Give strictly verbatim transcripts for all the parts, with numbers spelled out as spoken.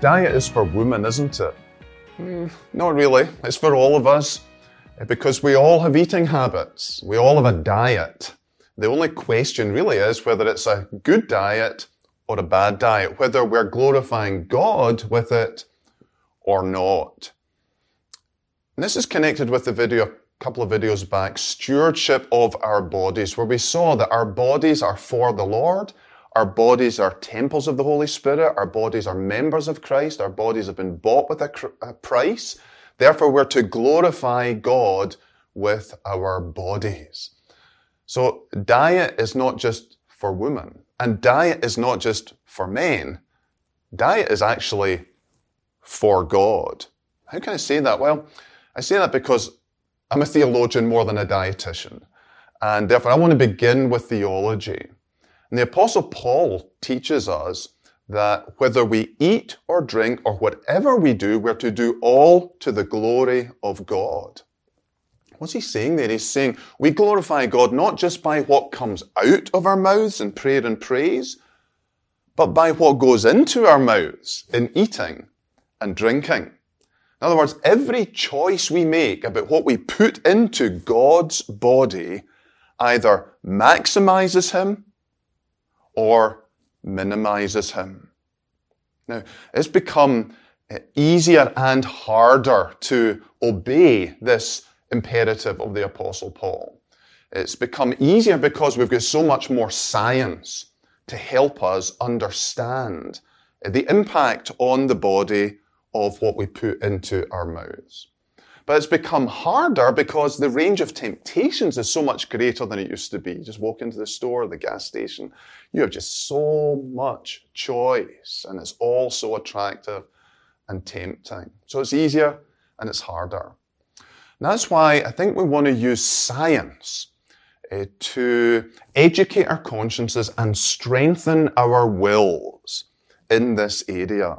Diet is for women, isn't it? Mm, not really. It's for all of us, because we all have eating habits. We all have a diet. The only question really is whether it's a good diet or a bad diet, whether we're glorifying God with it or not. And this is connected with the video a couple of videos back, Stewardship of Our Bodies, where we saw that our bodies are for the Lord. Our bodies are temples of the Holy Spirit. Our bodies are members of Christ. Our bodies have been bought with a, cr- a price. Therefore, we're to glorify God with our bodies. So diet is not just for women, and diet is not just for men. Diet is actually for God. How can I say that? Well, I say that because I'm a theologian more than a dietitian, and therefore I want to begin with theology. And the Apostle Paul teaches us that whether we eat or drink or whatever we do, we're to do all to the glory of God. What's he saying there? He's saying we glorify God not just by what comes out of our mouths in prayer and praise, but by what goes into our mouths in eating and drinking. In other words, every choice we make about what we put into God's body either maximizes Him or minimizes Him. Now, it's become easier and harder to obey this imperative of the Apostle Paul. It's become easier because we've got so much more science to help us understand the impact on the body of what we put into our mouths. But it's become harder because the range of temptations is so much greater than it used to be. You just walk into the store, the gas station, you have just so much choice, and it's all so attractive and tempting. So it's easier and it's harder. And that's why I think we want to use science uh, to educate our consciences and strengthen our wills in this area.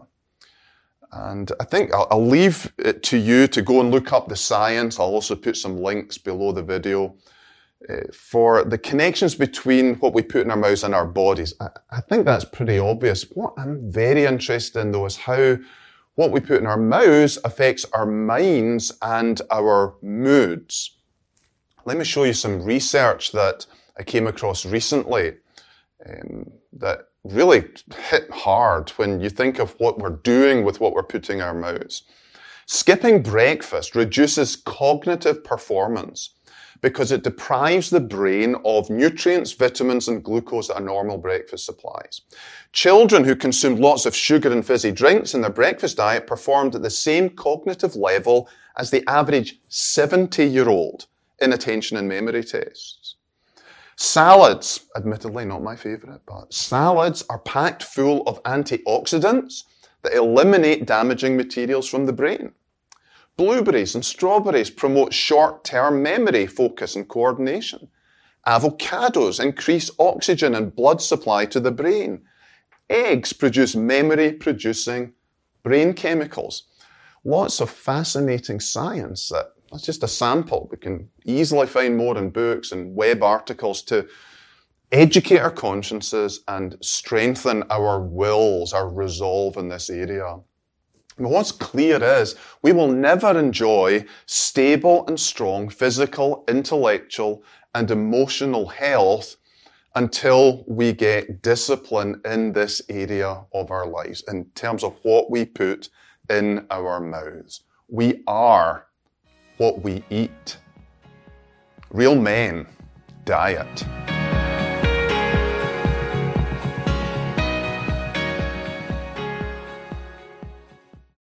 And I think I'll, I'll leave it to you to go and look up the science. I'll also put some links below the video uh, for the connections between what we put in our mouths and our bodies. I, I think that's pretty obvious. What I'm very interested in, though, is how what we put in our mouths affects our minds and our moods. Let me show you some research that I came across recently um, that really hit hard when you think of what we're doing with what we're putting in our mouths. Skipping breakfast reduces cognitive performance because it deprives the brain of nutrients, vitamins, and glucose that a normal breakfast supplies. Children who consumed lots of sugar and fizzy drinks in their breakfast diet performed at the same cognitive level as the average seventy-year-old in attention and memory tests. Salads, admittedly not my favourite, but salads are packed full of antioxidants that eliminate damaging materials from the brain. Blueberries and strawberries promote short-term memory, focus and coordination. Avocados increase oxygen and blood supply to the brain. Eggs produce memory-producing brain chemicals. Lots of fascinating science that that's just a sample. We can easily find more in books and web articles to educate our consciences and strengthen our wills, our resolve in this area. But what's clear is we will never enjoy stable and strong physical, intellectual, and emotional health until we get discipline in this area of our lives in terms of what we put in our mouths. We are what we eat. Real men diet.